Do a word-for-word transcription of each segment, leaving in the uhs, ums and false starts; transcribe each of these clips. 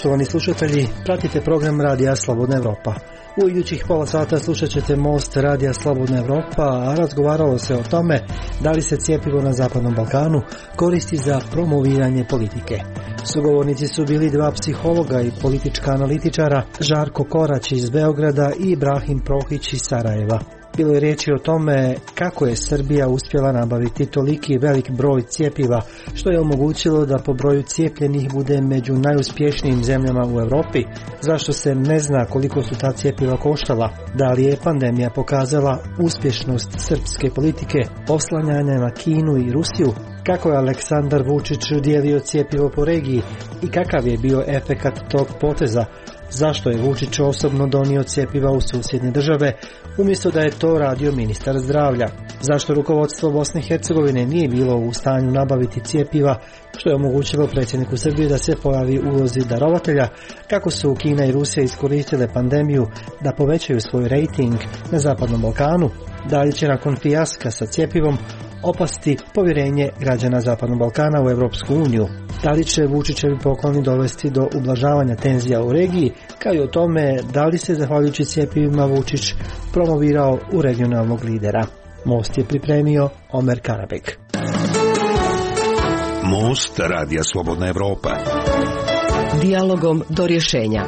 Poštovani slušatelji, pratite program Radija Slobodna Evropa. U idućih pola sata slušat ćete Most Radija Slobodna Evropa, a razgovaralo se o tome da li se cjepivo na Zapadnom Balkanu koristi za promoviranje politike. Sugovornici su bili dva psihologa i politička analitičara, Žarko Korać iz Beograda i Ibrahim Prohić iz Sarajeva. Bilo je riječi o tome kako je Srbija uspjela nabaviti toliki velik broj cjepiva, što je omogućilo da po broju cijepljenih bude među najuspješnijim zemljama u Europi, zašto se ne zna koliko su ta cjepiva koštala, da li je pandemija pokazala uspješnost srpske politike, oslanjanja na Kinu i Rusiju, kako je Aleksandar Vučić dijelio cjepivo po regiji i kakav je bio efekat tog poteza, zašto je Vučić osobno donio cjepiva u susjedne države, umjesto da je to radio ministar zdravlja, zašto rukovodstvo Bosne i Hercegovine nije bilo u stanju nabaviti cjepiva, što je omogućilo predsjedniku Srbije da se pojavi u ulozi darovatelja, kako su Kina i Rusija iskoristile pandemiju da povećaju svoj rejting na Zapadnom Balkanu, da li će nakon fijaska sa cjepivom opasti povjerenje građana Zapadnog Balkana u Europsku uniju. Da li će Vučićevi pokloni dovesti do ublažavanja tenzija u regiji, kao i o tome da li se zahvaljujući cjepivima Vučić promovirao u regionalnog lidera. Most je pripremio Omer Karabek. Most Radija Slobodna Evropa. Dijalogom do rješenja.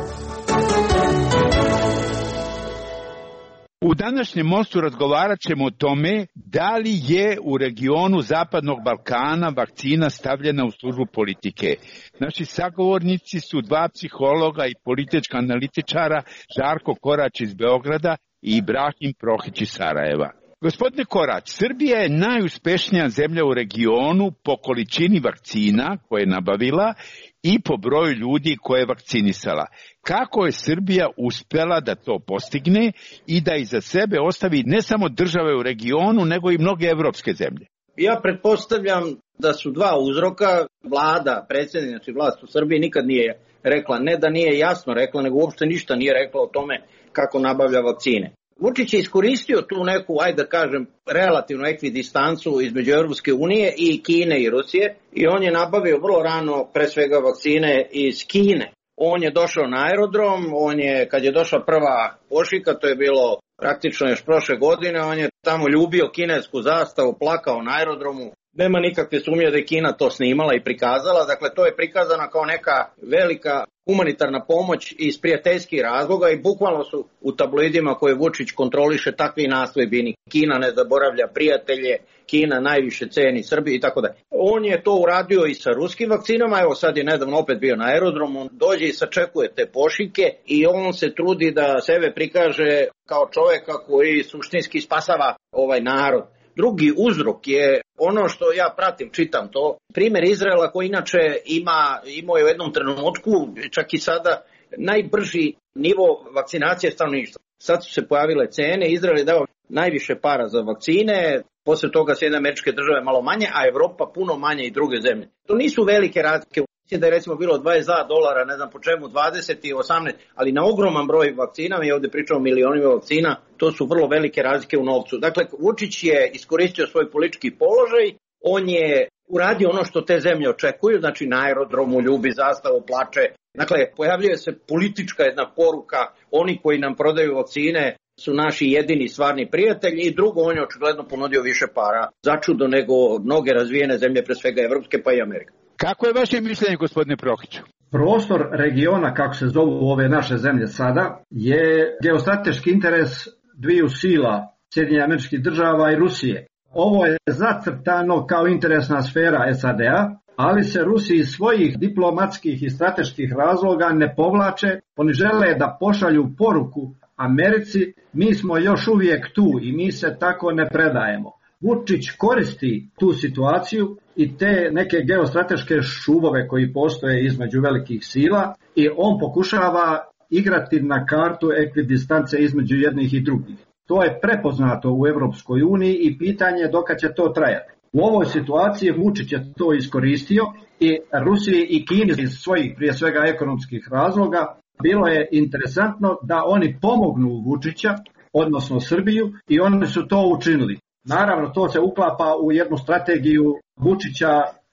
U današnjem mostu razgovarat ćemo o tome da li je u regionu Zapadnog Balkana vakcina stavljena u službu politike. Naši sagovornici su dva psihologa i politička analitičara, Žarko Korać iz Beograda i Ibrahim Prohić iz Sarajeva. Gospodine Korać, Srbija je najuspješnija zemlja u regionu po količini vakcina koje je nabavila i po broju ljudi koje je vakcinisala. Kako je Srbija uspjela da to postigne i da iza sebe ostavi ne samo države u regionu, nego i mnoge evropske zemlje? Ja pretpostavljam da su dva uzroka. Vlada, predsjednik, znači vlast u Srbiji nikad nije rekla, ne da nije jasno rekla, nego uopšte ništa nije rekla o tome kako nabavlja vakcine. Vučić je iskoristio tu neku, ajde da kažem, relativnu ekvidistancu između Europske unije i Kine i Rusije i on je nabavio vrlo rano pre svega vakcine iz Kine. On je došao na aerodrom, on je, kad je došla prva pošiljka, to je bilo praktično još prošle godine, on je tamo ljubio kinesku zastavu, plakao na aerodromu. Nema nikakve sumnje da je Kina to snimala i prikazala, dakle to je prikazano kao neka velika humanitarna pomoć iz prijateljskih razloga i bukvalno su u tabloidima koje Vučić kontroliše takvi naslovi bili. Kina ne zaboravlja prijatelje, Kina najviše ceni Srbiju i tako dalje. On je to uradio i sa ruskim vakcinama, evo sad je nedavno opet bio na aerodromu, on dođe i sačekuje te pošiljke i on se trudi da sebe prikaže kao čovjeka koji suštinski spasava ovaj narod. Drugi uzrok je ono što ja pratim, čitam to, primjer Izraela koji inače ima, imao je u jednom trenutku, čak i sada, najbrži nivo vakcinacije stanovništva. Sad su se pojavile cene, Izrael je dao najviše para za vakcine, poslije toga Sjedinjene Američke Države malo manje, a Evropa puno manje i druge zemlje. To nisu velike razlike. Mislim da je recimo bilo dvadeset dva dolara, ne znam po čemu, dvadeset i osamnaest, ali na ogroman broj vakcina, mi ovdje pričamo o milionima vakcina, to su vrlo velike razlike u novcu. Dakle, Vučić je iskoristio svoj politički položaj, on je uradio ono što te zemlje očekuju, znači na aerodromu ljubi zastavu, plače. Dakle, pojavljuje se politička jedna poruka, oni koji nam prodaju vakcine su naši jedini stvarni prijatelji i drugo, on je očigledno ponudio više para začudo nego mnoge razvijene zemlje, pre svega evropske pa i Amerika. Kako je vaše mišljenje, gospodine Prohiću? Prostor regiona, kako se zovu ove naše zemlje sada, je geostrateški interes dviju sila, Sjedinjenih Američkih Država i Rusije. Ovo je zacrtano kao interesna sfera S A D-a, ali se Rusi iz svojih diplomatskih i strateških razloga ne povlače, oni žele da pošalju poruku Americi, mi smo još uvijek tu i mi se tako ne predajemo. Vučić koristi tu situaciju i te neke geostrateške šubove koji postoje između velikih sila i on pokušava igrati na kartu ekvidistance između jednih i drugih. To je prepoznato u Europskoj uniji i pitanje je dokad će to trajati. U ovoj situaciji Vučić je to iskoristio i Rusiji i Kini iz svojih prije svega ekonomskih razloga bilo je interesantno da oni pomognu Vučića, odnosno Srbiju, i oni su to učinili. Naravno, to se uklapa u jednu strategiju Vučića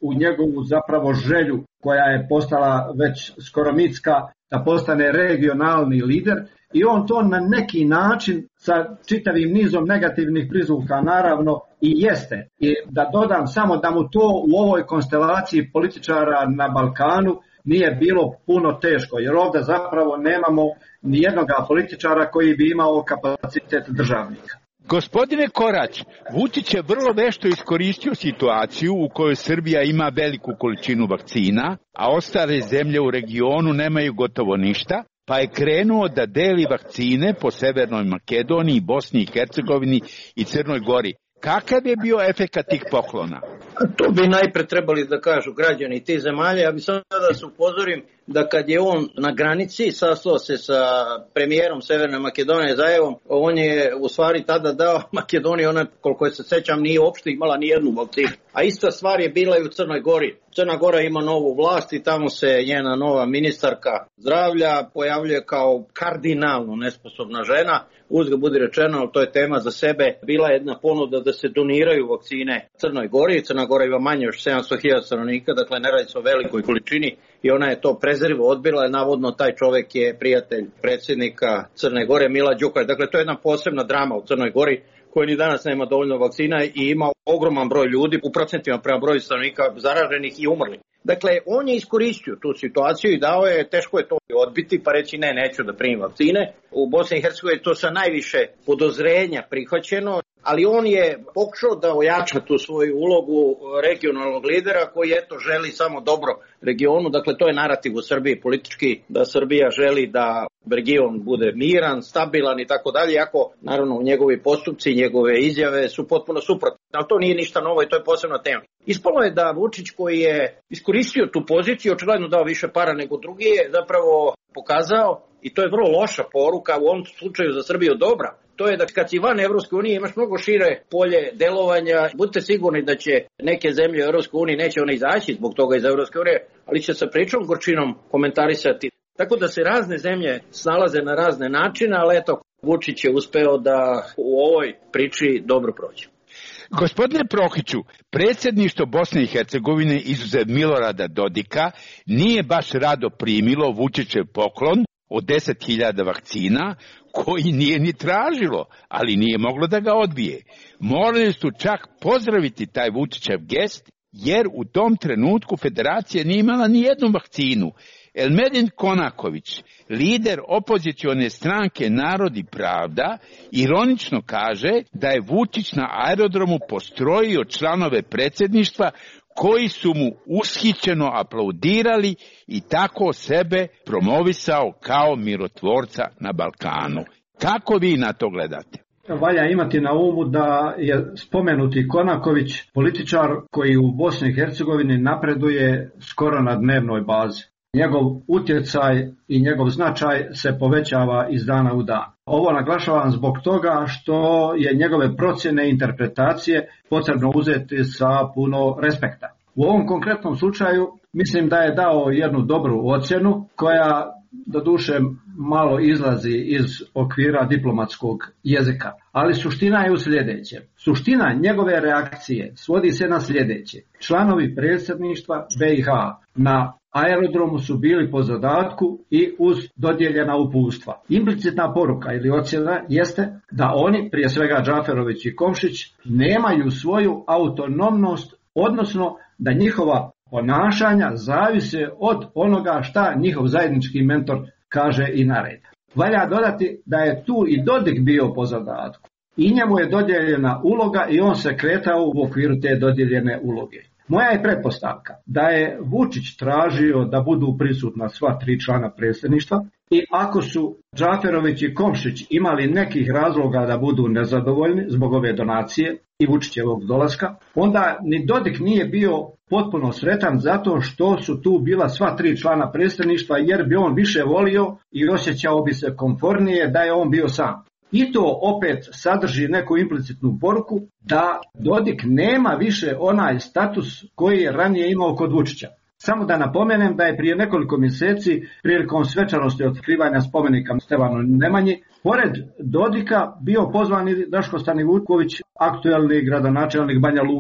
u njegovu zapravo želju koja je postala već skoro mitska da postane regionalni lider i on to na neki način sa čitavim nizom negativnih prizvuka naravno i jeste. I da dodam samo da mu to u ovoj konstelaciji političara na Balkanu nije bilo puno teško, jer ovdje zapravo nemamo nijednog političara koji bi imao kapacitet državnika. Gospodine Korać, Vučić je vrlo vešto iskoristio situaciju u kojoj Srbija ima veliku količinu vakcina, a ostale zemlje u regionu nemaju gotovo ništa, pa je krenuo da deli vakcine po Severnoj Makedoniji, Bosni i Hercegovini i Crnoj Gori. Kakav je bio efekat tih poklona? To bi najpre trebali da kažu građani tih zemalja. Ja bih samo da se upozorim da kad je on na granici sastao se sa premijerom Severne Makedonije Zajevom, on je u stvari tada dao Makedoniji, ona koliko se sećam nije uopšte imala ni jednu vakcinu. A ista stvar je bila i u Crnoj Gori. Crna Gora ima novu vlast i tamo se njena nova ministarka zdravlja pojavljuje kao kardinalno nesposobna žena. Uzgled budi rečeno, ali to je tema za sebe, bila jedna ponuda da se doniraju vakcine Crnoj Gori. Crna Gora ima manje još sedamsto hiljada stanovnika, dakle ne radi se o velikoj količini i ona je to prezervo odbila. Navodno taj čovek je prijatelj predsjednika Crne Gore Mila Đukanovića. Dakle to je jedna posebna drama u Crnoj Gori koji ni danas nema dovoljno vakcina i ima ogroman broj ljudi u procentima prema broju stanovnika zaraženih i umrli. Dakle, on je iskoristio tu situaciju i dao je, teško je to odbiti pa reći ne, neću da primim vakcine. U Bosni i Hercegovini to sa najviše podozrenja prihvaćeno, ali on je pokušao da ojača tu svoju ulogu regionalnog lidera koji eto želi samo dobro regionu. Dakle, to je narativ u Srbiji politički, da Srbija želi da region bude miran, stabilan i tako dalje, iako naravno njegovi postupci, njegove izjave su potpuno suprotne. Ali to nije ništa novo i to je posebna tema. Ispalo je da Vučić koji je iskoristio tu poziciju, očigledno dao više para nego drugi, je zapravo pokazao, i to je vrlo loša poruka, u ovom slučaju za Srbiju dobra, to je da kad si van Evropske unije imaš mnogo šire polje delovanja. Budite sigurni da će neke zemlje u Evropskoj uniji neće one izaći zbog toga iz Evropske unije, ali će sa pričom gorčinom komentarisati. Tako da se razne zemlje snalaze na razne načine, ali eto, Vučić je uspeo da u ovoj priči dobro prođe. Gospodine Prohiću, predsjedništvo Bosne i Hercegovine izuzev Milorada Dodika nije baš rado primilo Vučićev poklon od deset hiljada vakcina koji nije ni tražilo, ali nije moglo da ga odbije. Morali su čak pozdraviti taj Vučićev gest, jer u tom trenutku federacija nije imala ni jednu vakcinu. Elmedin Konaković, lider opozicione stranke Narod i pravda, ironično kaže da je Vučić na aerodromu postrojio članove predsjedništva koji su mu ushićeno aplaudirali i tako sebe promovisao kao mirotvorca na Balkanu. Kako vi na to gledate? Valja imati na umu da je spomenuti Konaković političar koji u Bosni i Hercegovini napreduje skoro na dnevnoj bazi. Njegov utjecaj i njegov značaj se povećava iz dana u dan. Ovo naglašavam zbog toga što je njegove procjene i interpretacije potrebno uzeti sa puno respekta. U ovom konkretnom slučaju mislim da je dao jednu dobru ocjenu koja doduše malo izlazi iz okvira diplomatskog jezika. Ali suština je u sljedeće. Suština njegove reakcije svodi se na sljedeće. Članovi predsjedništva be i ha na aerodromu su bili po zadatku i uz dodijeljena uputstva. Implicitna poruka ili ocjena jeste da oni, prije svega Džaferović i Komšić, nemaju svoju autonomnost, odnosno da njihova ponašanja zavise od onoga šta njihov zajednički mentor kaže i naredi. Valja dodati da je tu i Dodik bio po zadatku. I njemu je dodijeljena uloga i on se kretao u okviru te dodijeljene uloge. Moja je pretpostavka da je Vučić tražio da budu prisutna sva tri člana predsjedništva i ako su Džaferović i Komšić imali nekih razloga da budu nezadovoljni zbog ove donacije i Vučićevog dolaska, onda ni Dodik nije bio potpuno sretan zato što su tu bila sva tri člana predsjedništva, jer bi on više volio i osjećao bi se komfornije da je on bio sam. I to opet sadrži neku implicitnu poruku da Dodik nema više onaj status koji je ranije imao kod Vučića. Samo da napomenem da je prije nekoliko mjeseci prilikom svečanosti otkrivanja spomenika Stevanu Nemanji, pored Dodika bio pozvan i Draško Stanivuković, aktuelni gradonačelnik Banja Luke.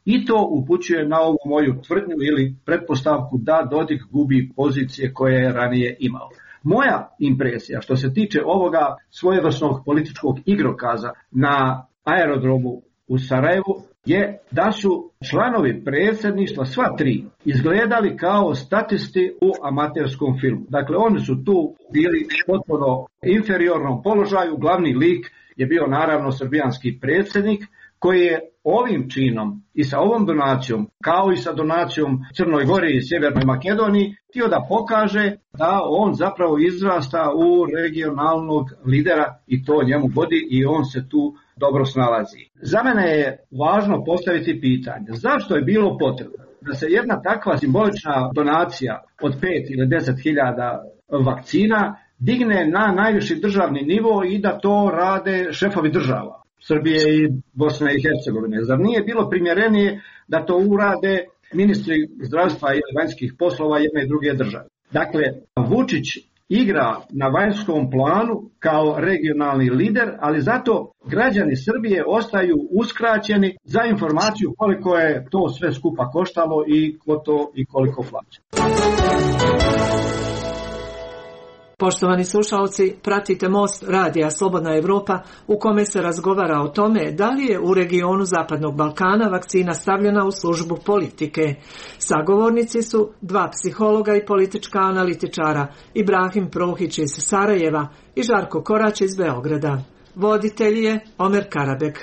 I to upućuje na ovu moju tvrdnju ili pretpostavku da Dodik gubi pozicije koje je ranije imao. Moja impresija što se tiče ovoga svojevrsnog političkog igrokaza na aerodromu u Sarajevu je da su članovi predsjedništva, sva tri, izgledali kao statisti u amaterskom filmu. Dakle, oni su tu bili potpuno inferiornom položaju, glavni lik je bio naravno srbijanski predsjednik, koji je ovim činom i sa ovom donacijom, kao i sa donacijom Crnoj Gori i Sjevernoj Makedoniji, htio da pokaže da on zapravo izrasta u regionalnog lidera i to njemu godi i on se tu dobro snalazi. Za mene je važno postaviti pitanje zašto je bilo potrebno da se jedna takva simbolična donacija od pet ili deset hiljada vakcina digne na najviši državni nivo i da to rade šefovi država Srbije i Bosne i Hercegovine. Zar nije bilo primjerenije da to urade ministri zdravstva i vanjskih poslova jedne i druge države? Dakle, Vučić igra na vanjskom planu kao regionalni lider, ali zato građani Srbije ostaju uskraćeni za informaciju koliko je to sve skupa koštalo i ko to i koliko plaća. Poštovani slušalci, pratite Most radija Slobodna Evropa u kome se razgovara o tome da li je u regionu Zapadnog Balkana vakcina stavljena u službu politike. Sagovornici su dva psihologa i politička analitičara, Ibrahim Prohić iz Sarajeva i Žarko Korać iz Beograda. Voditelj je Omer Karabek.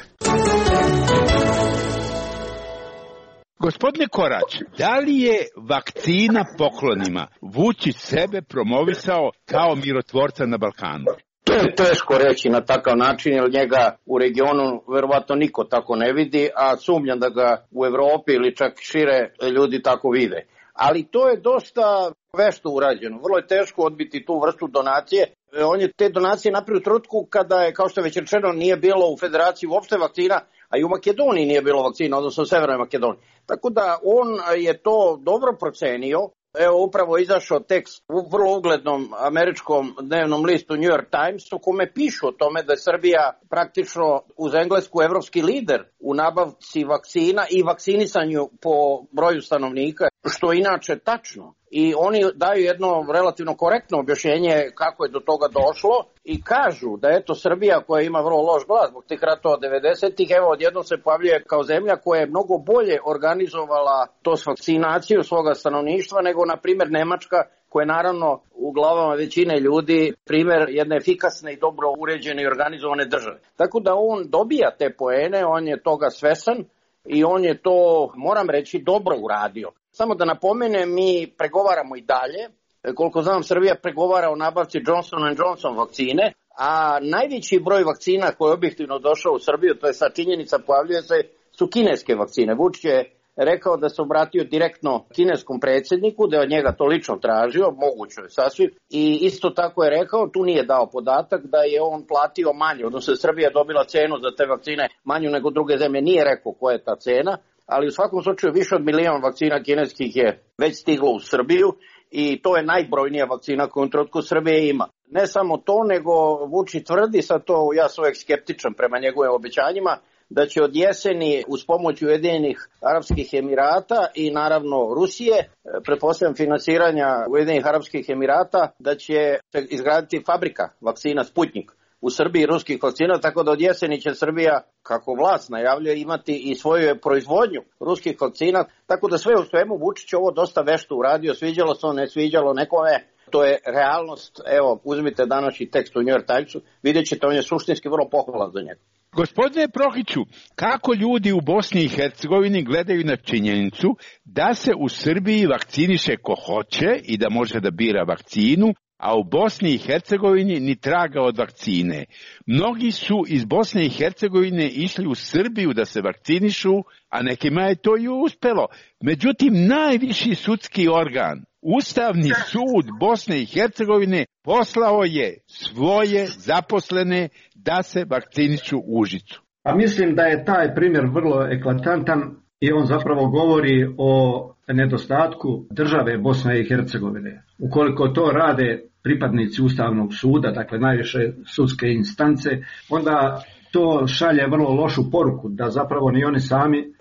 Gospodine Korać, da li je vakcina poklonima Vučić sebe promovisao kao mirotvorca na Balkanu? To je teško reći na takav način, jer njega u regionu verovatno niko tako ne vidi, a sumnjam da ga u Evropi ili čak šire ljudi tako vide. Ali to je dosta vešto urađeno. Vrlo je teško odbiti tu vrstu donacije. On je te donacije napravio u trenutku kada je, kao što je već rečeno, nije bilo u Federaciji uopšte vakcina, a i u Makedoniji nije bilo vakcina, odnosno u Severnoj Makedoniji. Tako da on je to dobro procenio. Evo, upravo izašao tekst u vrlo uglednom američkom dnevnom listu New York Times, u kome pišu o tome da je Srbija praktično uz Englesku evropski lider u nabavci vakcina i vakcinisanju po broju stanovnika, što je inače tačno. I oni daju jedno relativno korektno objašnjenje kako je do toga došlo i kažu da eto Srbija koja ima vrlo loš glas zbog tih ratova devedesetih, evo odjednom se pojavljuje kao zemlja koja je mnogo bolje organizovala to s vakcinaciju svoga stanovništva nego na primjer Nemačka, koja je naravno u glavama većine ljudi primjer jedne efikasne i dobro uređene i organizovane države. Tako da on dobija te poene, on je toga svesan i on je to, moram reći, dobro uradio. Samo da napomenem, mi pregovaramo i dalje. Koliko znam, Srbija pregovara o nabavci Johnson and Johnson vakcine, a najveći broj vakcina koji je objektivno došao u Srbiju, to je sad činjenica, pojavljuje se, su kineske vakcine. Vučić je rekao da se obratio direktno kineskom predsjedniku, da je od njega to lično tražio, moguće je sasvim, i isto tako je rekao, tu nije dao podatak, da je on platio manje, odnosno Srbija dobila cenu za te vakcine manju nego druge zemlje, nije rekao koja je ta cena, ali u svakom slučaju više od milion vakcina kineskih je već stiglo u Srbiju i to je najbrojnija vakcina koju u trenutku Srbije ima. Ne samo to, nego Vučić tvrdi, sad to ja sam uvijek skeptičan prema njegovim obećanjima, da će od jeseni uz pomoć Ujedinjenih Arapskih Emirata i naravno Rusije, pretpostavljam finansiranja Ujedinjenih Arapskih Emirata, da će se izgraditi fabrika vakcina Sputnik u Srbiji ruskih vakcina, tako da od jeseni će Srbija, kako vlast najavljuje, imati i svoju proizvodnju ruskih vakcina, tako da sve u svemu Vučić ovo dosta vešto uradio, sviđalo se, ne sviđalo nekome, to je realnost. Evo, uzmite današnji tekst u New York Timesu, vidjet ćete, on je suštinski vrlo pohvalan za njega. Gospodine Prohiću, kako ljudi u Bosni i Hercegovini gledaju na činjenicu da se u Srbiji vakciniše ko hoće i da može da bira vakcinu, a u Bosni i Hercegovini ni traga od vakcine. Mnogi su iz Bosne i Hercegovine išli u Srbiju da se vakcinišu, a nekima je to i uspelo. Međutim, najviši sudski organ, Ustavni sud Bosne i Hercegovine, poslao je svoje zaposlene da se vakcinišu u Užicu. A mislim da je taj primjer vrlo eklatantan i on zapravo govori o nedostatku države Bosne i Hercegovine. Ukoliko to rade pripadnici Ustavnog suda, dakle najviše sudske instance, onda to šalje vrlo lošu poruku da zapravo ni oni sami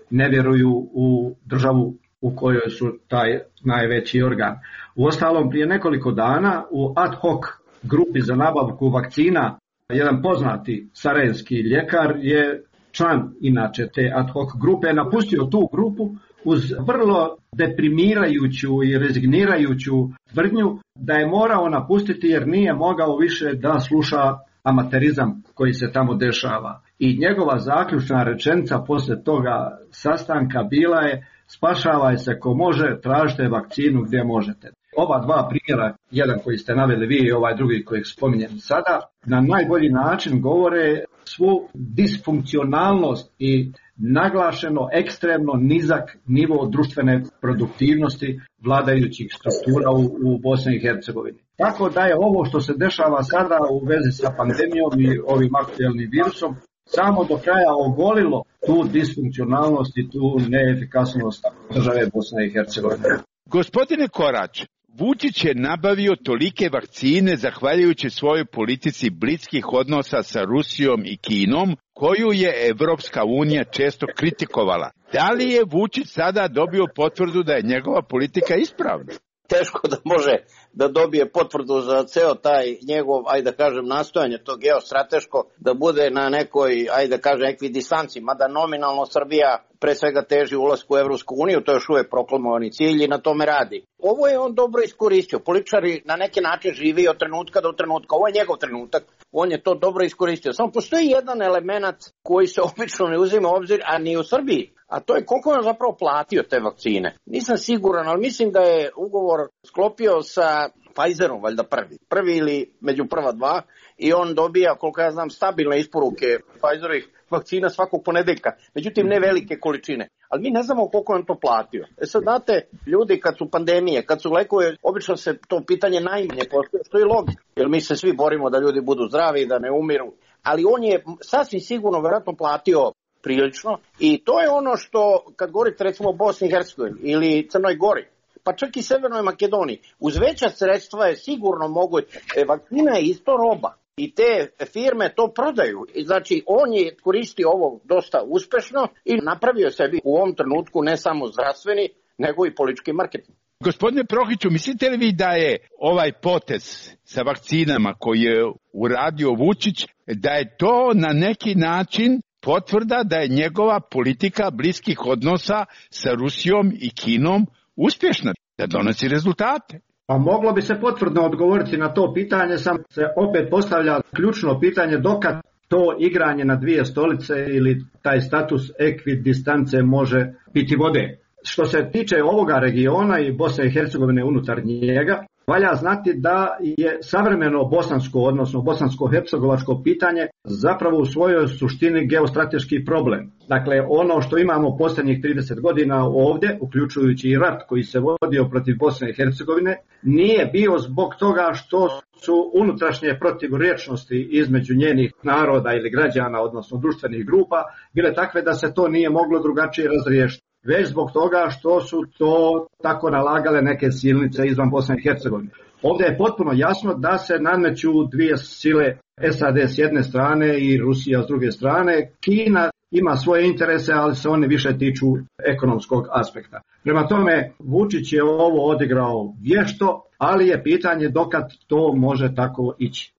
ne vjeruju u državu u kojoj su taj najveći organ. Uostalom, prije nekoliko dana u ad hoc grupi za nabavku vakcina jedan poznati sarajevski ljekar je član inače te ad hoc grupe, napustio tu grupu uz vrlo deprimirajuću i rezignirajuću tvrdnju da je morao napustiti jer nije mogao više da sluša amaterizam koji se tamo dešava. I njegova zaključna rečenica poslije toga sastanka bila je: spašavaj se ko može, tražite vakcinu gdje možete. Ova dva primjera, jedan koji ste naveli vi i ovaj drugi kojeg spominjem sada, na najbolji način govore svu disfunkcionalnost i naglašeno ekstremno nizak nivo društvene produktivnosti vladajućih struktura u, u Bosni i Hercegovini. Tako da je ovo što se dešava sada u vezi sa pandemijom i ovim aktuelnim virusom samo do kraja ogolilo tu disfunkcionalnost i tu neefikasnost države Bosne i Hercegovine. Gospodine Korać, Vučić je nabavio tolike vakcine zahvaljujući svojoj politici bliskih odnosa sa Rusijom i Kinom, koju je Evropska unija često kritikovala. Da li je Vučić sada dobio potvrdu da je njegova politika ispravna? Teško da može da dobije potvrdu za ceo taj njegov, ajde da kažem, nastojanje, to geostrateško, da bude na nekoj, ajde da kažem, ekvidistanci, mada nominalno Srbija pre svega teži ulasku u Evropsku uniju, to je još uvek proklamovani cilj i na tome radi. Ovo je on dobro iskoristio. Političari na neki način živi od trenutka do trenutka. Ovo je njegov trenutak. On je to dobro iskoristio. Samo postoji jedan element koji se obično ne uzima u obzir, a ni u Srbiji. A to je koliko je zapravo platio te vakcine. Nisam siguran, ali mislim da je ugovor sklopio sa Pfizerom, valjda prvi. Prvi ili među prva dva. I on dobija, koliko ja znam, stabilne isporuke Pfizerovih vakcina svakog ponedeljka. Međutim, ne velike količine. Ali mi ne znamo koliko je on to platio. E sad, znate, ljudi kad su pandemije, kad su lekove, obično se to pitanje najmanje postoje, što je logično. Jer mi se svi borimo da ljudi budu zdravi, da ne umiru. Ali on je sasvim sigurno vjerojatno platio prilično. I to je ono što, kad govorite recimo o Bosni i Hercegovini ili Crnoj Gori, pa čak i Severnoj Makedoniji, uz veća sredstva je sigurno moguće. E, vakcina je isto roba. I te firme to prodaju. I znači, on je koristio ovo dosta uspešno i napravio sebi u ovom trenutku ne samo zdravstveni, nego i politički marketing. Gospodine Prohiću, mislite li vi da je ovaj potez sa vakcinama koji je uradio Vučić, da je to na neki način potvrda da je njegova politika bliskih odnosa sa Rusijom i Kinom uspješna, da donosi rezultate? Pa moglo bi se potvrdno odgovoriti na to pitanje, sam se opet postavlja ključno pitanje dokad to igranje na dvije stolice ili taj status ekvidistance može biti vode. Što se tiče ovoga regiona i Bosne i Hercegovine unutar njega, valja znati da je savremeno bosansko, odnosno bosansko-hercegovačko pitanje zapravo u svojoj suštini geostrateški problem. Dakle, ono što imamo posljednjih trideset godina ovdje, uključujući i rat koji se vodio protiv Bosne i Hercegovine, nije bio zbog toga što su unutrašnje protivrječnosti između njenih naroda ili građana, odnosno društvenih grupa, bile takve da se to nije moglo drugačije razriješiti, već zbog toga što su to tako nalagale neke silnice izvan Bosne i Hercegovine. Ovdje je potpuno jasno da se nameću dvije sile, S A D s jedne strane i Rusija s druge strane. Kina ima svoje interese, ali se one više tiču ekonomskog aspekta. Prema tome, Vučić je ovo odigrao vješto, ali je pitanje dokad to može tako ići.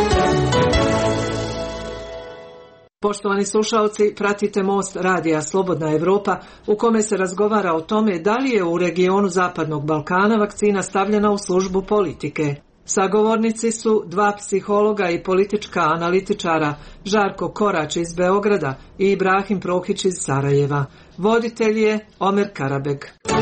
Poštovani slušalci, pratite Most radija Slobodna Evropa u kome se razgovara o tome da li je u regionu Zapadnog Balkana vakcina stavljena u službu politike. Sagovornici su dva psihologa i politička analitičara, Žarko Korać iz Beograda i Ibrahim Prohić iz Sarajeva. Voditelj je Omer Karabeg.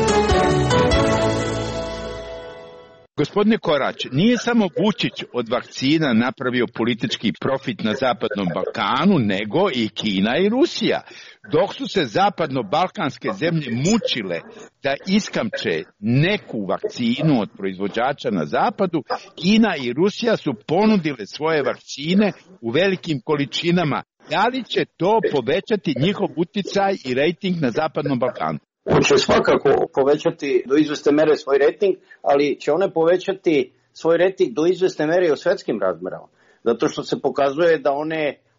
Gospodine Korać, nije samo Vučić od vakcina napravio politički profit na Zapadnom Balkanu, nego i Kina i Rusija. Dok su se zapadno-balkanske zemlje mučile da iskamče neku vakcinu od proizvođača na zapadu, Kina i Rusija su ponudile svoje vakcine u velikim količinama. Da li će to povećati njihov uticaj i rejting na Zapadnom Balkanu? On će svakako povećati do izvesne mere svoj rating, ali će one povećati svoj rating do izvesne mere i u svetskim razmerama. Zato što se pokazuje da one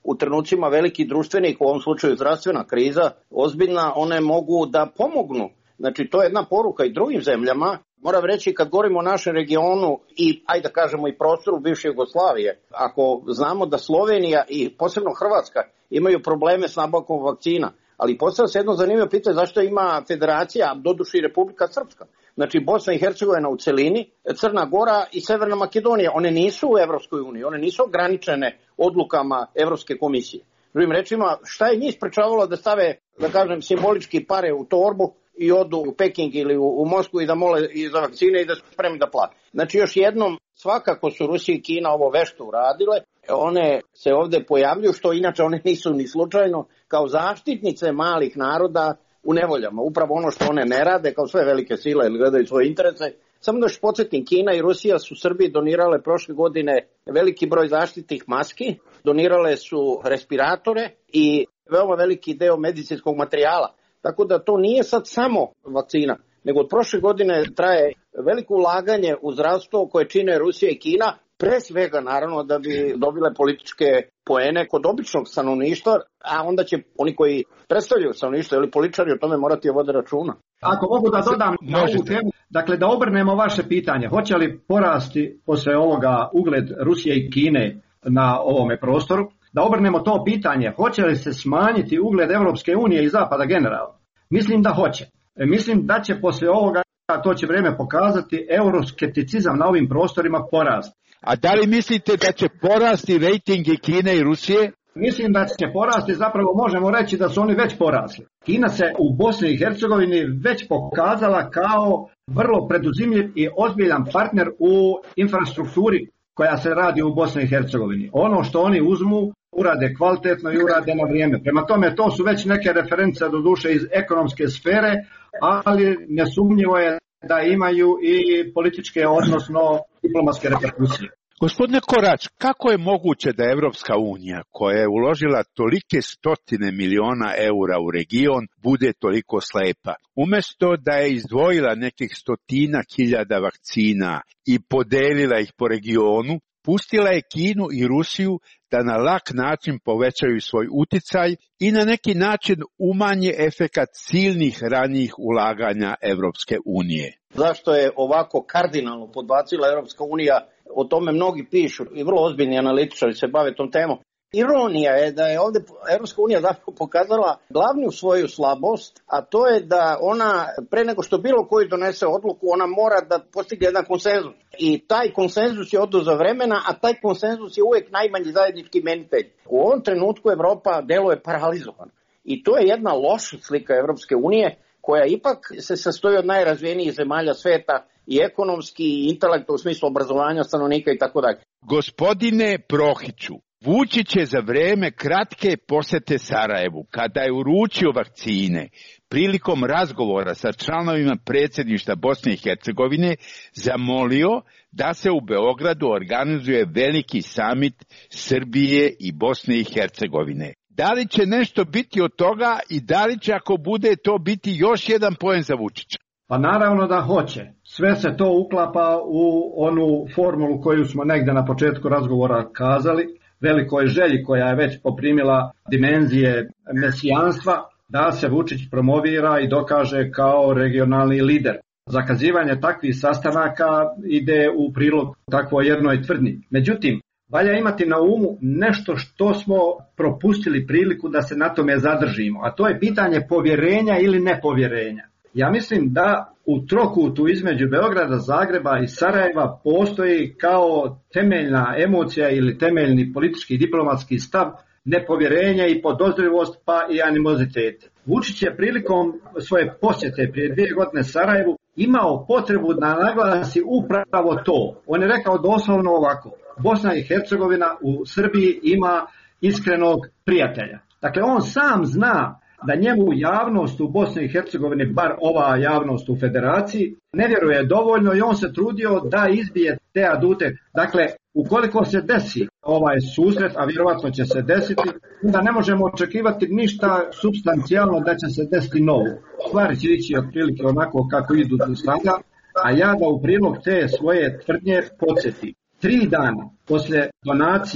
u trenucima velikih društvenih, u ovom slučaju zdravstvena kriza, ozbiljna, one mogu da pomognu. Znači, to je jedna poruka i drugim zemljama. Moram reći, kad govorimo o našem regionu i, ajde da kažemo, i prostoru bivše Jugoslavije, ako znamo da Slovenija i posebno Hrvatska imaju probleme s nabavkom vakcina, ali postavlja se jedno zanimljivo pitanje zašto ima federacija, doduše i Republika Srpska. Znači, Bosna i Hercegovina u celini, Crna Gora i Severna Makedonija, one nisu u Evropskoj uniji, one nisu ograničene odlukama Evropske komisije. Drugim rečima, šta je njih sprečavalo da stave, da kažem, simbolički pare u torbu i odu u Peking ili u, u Moskvu i da mole i za vakcine i da su spremni da plate. Znači, još jednom, svakako su Rusija i Kina ovo vešto uradile, one se ovde pojavljuju, što inače one nisu ni slučajno, kao zaštitnice malih naroda u nevoljama. Upravo ono što one ne rade, kao sve velike sile, ili gledaju svoje interese. Samo da još podsjetim, Kina i Rusija su Srbiji donirale prošle godine veliki broj zaštitnih maski, donirale su respiratore i veoma veliki deo medicinskog materijala. Tako da to nije sad samo vakcina, nego od prošle godine traje veliko ulaganje u zdravstvo koje čine Rusija i Kina, pre svega naravno da bi dobile političke poene kod običnog stanovništva, a onda će oni koji predstavljaju stanovništvo ili političari o tome morati vode računa. Ako mogu da dodam na ovu temu, dakle da obrnemo vaše pitanje, hoće li porasti posle ovoga ugled Rusije i Kine na ovome prostoru, da obrnemo to pitanje, hoće li se smanjiti ugled Evropske unije i Zapada generalno? Mislim da hoće. Mislim da će posle ovoga, to će vrijeme pokazati, euroskepticizam na ovim prostorima porasti. A da li mislite da će porasti rejtingi Kine i Rusije? Mislim da će porasti, zapravo možemo reći da su oni već porasli. Kina se u Bosni i Hercegovini već pokazala kao vrlo preduzimljiv i ozbiljan partner u infrastrukturi koja se radi u Bosni i Hercegovini. Ono što oni uzmu, urade kvalitetno i urade na vrijeme. Prema tome, to su već neke reference do duše iz ekonomske sfere, ali nesumnjivo je da imaju i političke, odnosno diplomatske reperkusije. Gospodine Korać, kako je moguće da Evropska unija, koja je uložila tolike stotine miliona eura u region, bude toliko slepa? Umesto da je izdvojila nekih stotina hiljada vakcina i podelila ih po regionu, pustila je Kinu i Rusiju da na lak način povećaju svoj uticaj i na neki način umanje efekat silnih ranijih ulaganja Evropske unije. Zašto je ovako kardinalno podbacila Evropska unija? O tome mnogi pišu i vrlo ozbiljni analitičari se bave tom temom. Ironija je da je ovdje Evropska unija zapravo pokazala glavnu svoju slabost, a to je da ona, pre nego što bilo koji donese odluku, ona mora da postigne jedan konsenzus. I taj konsenzus je oduzeo vremena, a taj konsenzus je uvijek najmanji zajednički imenitelj. U ovom trenutku Evropa deluje paralizovana. I to je jedna loša slika Evropske unije, koja ipak se sastoji od najrazvijenijih zemalja sveta i ekonomski i intelektualno u smislu obrazovanja stanovnika i tako dalje. Gospodine Prohiću, Vučić je za vreme kratke posete Sarajevu, kada je uručio vakcine, prilikom razgovora sa članovima predsjedništva Bosne i Hercegovine, zamolio da se u Beogradu organizuje veliki samit Srbije i Bosne i Hercegovine. Da li će nešto biti od toga i da li će, ako bude, to biti još jedan poen za Vučića? Pa naravno da hoće. Sve se to uklapa u onu formulu koju smo negde na početku razgovora kazali, velikoj želji koja je već poprimila dimenzije mesijanstva, da se Vučić promovira i dokaže kao regionalni lider. Zakazivanje takvih sastanaka ide u prilog takvoj jednoj tvrdnji. Međutim, valja imati na umu nešto što smo propustili priliku da se na tome zadržimo, a to je pitanje povjerenja ili nepovjerenja. Ja mislim da u trokutu između Beograda, Zagreba i Sarajeva postoji kao temeljna emocija ili temeljni politički i diplomatski stav nepovjerenja i podozrivost pa i animozitet. Vučić je prilikom svoje posjete prije dvije godine Sarajevu imao potrebu da naglasi upravo to. On je rekao doslovno ovako: Bosna i Hercegovina u Srbiji ima iskrenog prijatelja. Dakle, on sam zna da njemu javnost u Bosni i Hercegovini, bar ova javnost u Federaciji, ne vjeruje dovoljno i on se trudio da izbije te adute. Dakle, ukoliko se desi ovaj susret, a vjerovatno će se desiti, da ne možemo očekivati ništa supstancijalno da će se desiti novo. Stvari će ići otprilike onako kako idu do sada, a ja da u prilog te svoje tvrdnje podsjetim. Tri dana posle donacije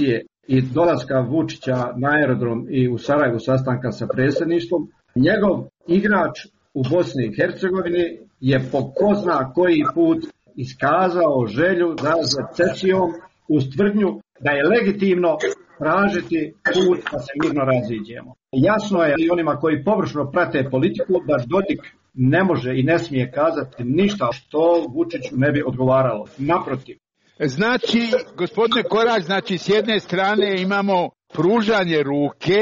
i dolaska Vučića na aerodrom i u Sarajevu sastanka sa predsjedništvom, njegov igrač u Bosni i Hercegovini je po ko zna koji put iskazao želju za secesijom uz tvrdnju da je legitimno tražiti put da se mirno raziđemo. Jasno je i onima koji površno prate politiku da Dodik ne može i ne smije kazati ništa što Vučiću ne bi odgovaralo. Naprotiv. Znači, gospodine Korać, znači s jedne strane imamo pružanje ruke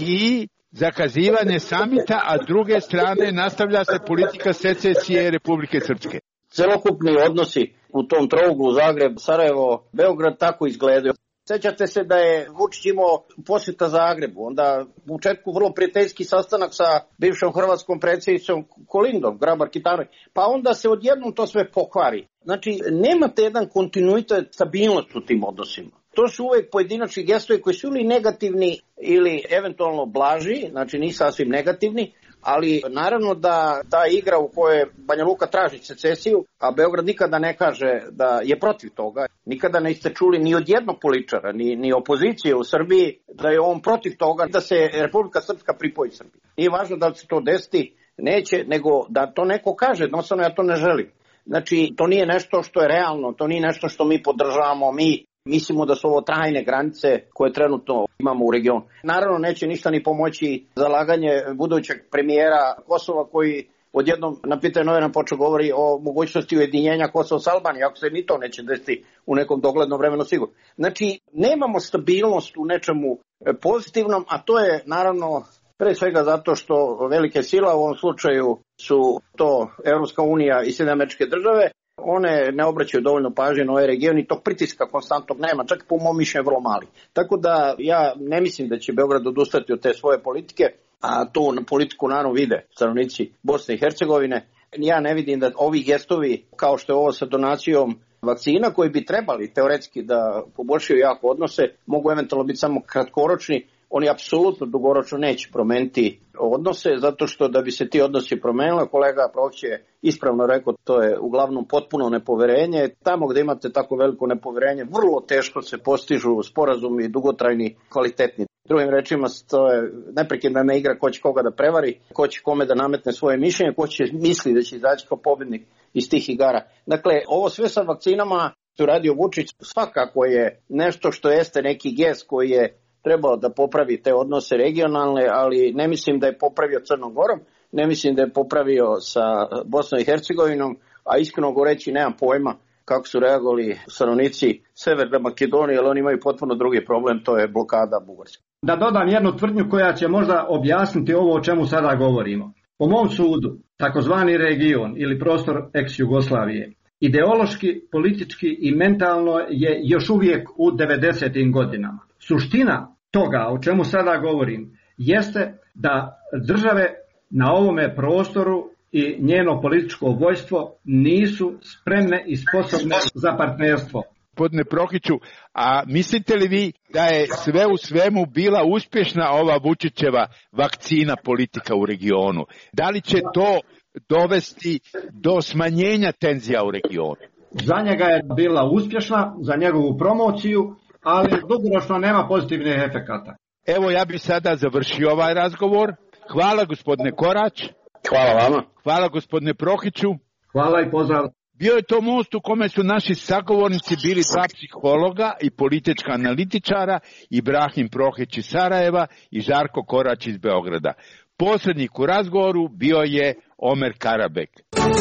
i zakazivanje samita, a s druge strane nastavlja se politika secesije Republike Srpske. Celokupni odnosi u tom trouglu Zagreb, Sarajevo, Beograd tako izgledaju. Sjećate se da je Vučić imao posjeta Zagrebu, onda u početku vrlo prijateljski sastanak sa bivšom hrvatskom predsjednicom Kolindom, Grabar-Kitarović, pa onda se odjednom to sve pokvari. Znači, nemate jedan kontinuitet, stabilnost u tim odnosima. To su uvijek pojedinačni gestovi koji su ili negativni ili eventualno blaži, znači nisu sasvim negativni, ali naravno da ta igra u kojoj Banja Luka traži secesiju, a Beograd nikada ne kaže da je protiv toga, nikada ne ste čuli ni od jednog političara, ni, ni opozicije u Srbiji, da je on protiv toga da se Republika Srpska pripoji Srbiji. Nije važno da li se to desiti, neće, nego da to neko kaže, jednostavno ja to ne želim. Znači, to nije nešto što je realno, to nije nešto što mi podržavamo, mi mislimo da su ovo trajne granice koje trenutno imamo u regionu. Naravno, neće ništa ni pomoći zalaganje budućeg premijera Kosova koji odjednom na pitanje novina počeo govori o mogućnosti ujedinjenja Kosova s Albanijom, ako se ni to neće desiti u nekom doglednom vremenu sigurno. Znači, nemamo stabilnost u nečemu pozitivnom, a to je naravno pre svega zato što velike sile, u ovom slučaju su to Evropska unija i Sjedinjene Američke Države, one ne obraćaju dovoljno pažnje na ovaj region i tog pritiska konstantnog nema, čak po mom mišljenju vrlo mali. Tako da ja ne mislim da će Beograd odustati od te svoje politike, a tu na politiku naravno vide stanovnici Bosne i Hercegovine. Ja ne vidim da ovi gestovi, kao što je ovo sa donacijom vakcina, koji bi trebali teoretski da poboljšaju jako odnose, mogu eventualno biti samo kratkoročni. Oni apsolutno dugoročno neće promeniti odnose, zato što da bi se ti odnosi promenili, kolega Proć je ispravno rekao, to je uglavnom potpuno nepoverenje. Tamo gdje imate tako veliko nepoverenje, vrlo teško se postižu sporazumi dugotrajni, kvalitetni. Drugim rečima, to je neprekidna igra ko će koga da prevari, ko će kome da nametne svoje mišljenje, ko će misli da će izaći kao pobjednik iz tih igara. Dakle, ovo sve sa vakcinama što radio Vučić svakako je nešto što jeste neki gest koji je trebao da popravi te odnose regionalne, ali ne mislim da je popravio Crnom Gorom, ne mislim da je popravio sa Bosnom i Hercegovinom, a iskreno goreći nemam pojma kako su reagovali stanovnici Severne Makedonije, jer oni imaju potpuno drugi problem, to je blokada Bugarske. Da dodam jednu tvrdnju koja će možda objasniti ovo o čemu sada govorimo. Po mom sudu, takozvani region ili prostor ex-Jugoslavije, ideološki, politički i mentalno je još uvijek u devedesetim godinama. Suština toga o čemu sada govorim jeste da države na ovome prostoru i njeno političko vojstvo nisu spremne i sposobne za partnerstvo. Gospodine Prohiću, a mislite li vi da je sve u svemu bila uspješna ova Vučićeva vakcina politika u regionu? Da li će to dovesti do smanjenja tenzija u regionu? Za njega je bila uspješna, za njegovu promociju, ali dugoročno nema pozitivnih efekata. Evo, ja bih sada završio ovaj razgovor. Hvala gospodine Korać. Hvala vama. Hvala gospodine Prohiću. Hvala i pozdrav. Bio je to most u kome su naši sagovornici bili dva psihologa i politička analitičara, Ibrahim Prohić iz Sarajeva i Žarko Korać iz Beograda. Posrednik u razgovoru bio je Omer Karabek.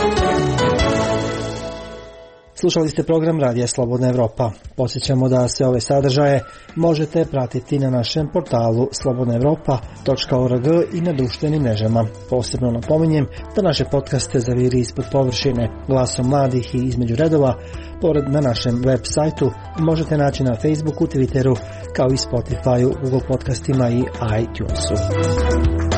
Slušali ste program Radija Slobodna Evropa. Podsjećamo da sve ove sadržaje možete pratiti na našem portalu slobodna evropa točka org i na društvenim mrežama. Posebno napominjem da naše podcaste Zaviri ispod površine, Glasom mladih i Između redova, pored na našem web sajtu, možete naći na Facebooku, Twitteru, kao i Spotifyu, Google podcastima i iTunesu.